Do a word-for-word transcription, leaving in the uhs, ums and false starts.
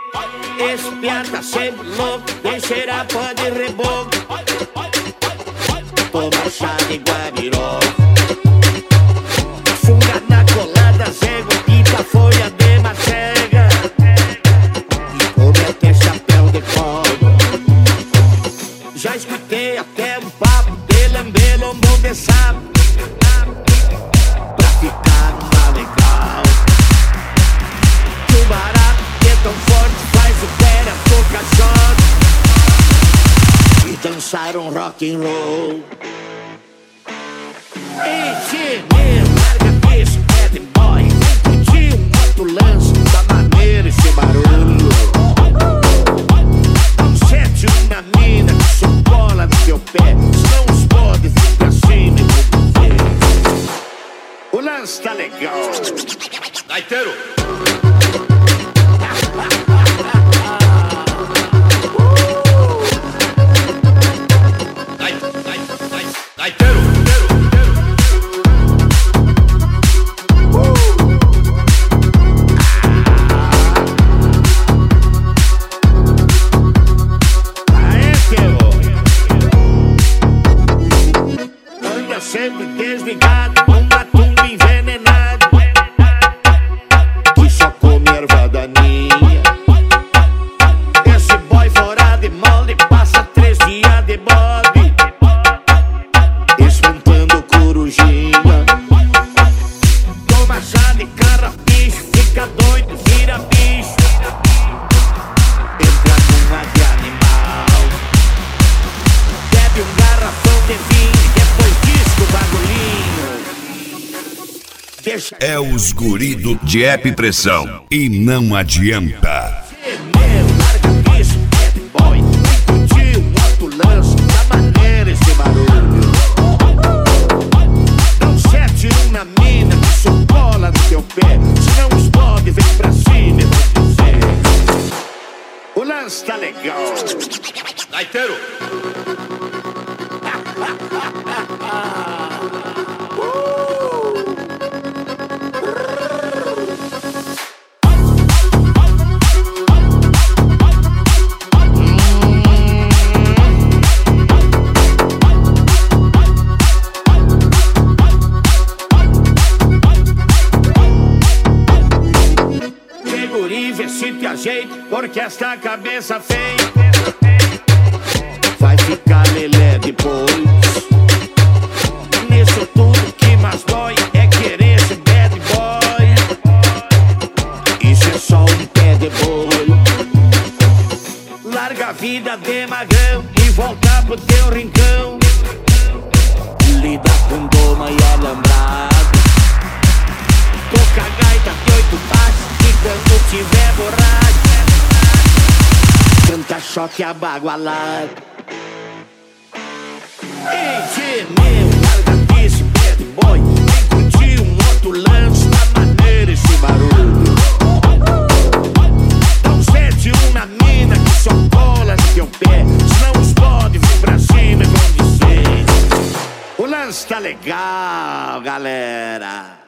Esse piá tá sempre louco, tem cheira pó de reboco. Toma chá de guabiró, funga na colada, zego, pinta folha de macega e come até chapéu de couro. Já escutei até um papo de lamber lombo de sapo pra ficar numa legal. Que o barato que é tão forte faz o pera tocar shot e dançar um rock and roll. Ei, tchê, meu, larga isso, bad boy. Vem curtir um outro lance da maneira esse barulho. Dá um sete uma mina que só cola no teu pé, senão os podes vir pra cima e vou ver. O lance tá legal. Gaiteiro! Gaiteiro! Sempre desligado, um atum envenenado que só come erva daninha. Esse boy fora de molde passa três dias de bode espantando corujinha. Toma chá de carrapicho, fica doido, vira bicho, entra numa de animal, bebe um garrafão de vinho. É os guri do Jeep Pressão e não adianta. Meu, larga isso, bad boy. Vem curtir um outro lance da maneira esse barulho. Dá um sete uma mina que só cola no teu pé, senão os podes vem pra cima e vou dizer. O lance tá legal. Gaiteiro! Se te ajeita, porque esta cabeça feia vai ficar lelé depois. Nisso tudo que mais dói é querer ser bad boy. Isso é só um pé de boi. Larga a vida de magrão e volta pro teu rincão. Lida com doma e alambrado. Toca a gaita de oito baixos e quando tiver borracho canta choque abagualado. Ei, tchê, meu, larga disso, bad boy. Vem curtir um outro lance da maneira esse barulho. Dá um sete uma mina que só cola no teu pé, senão os podes vir pra cima e vão dizer. O lance tá legal, galera.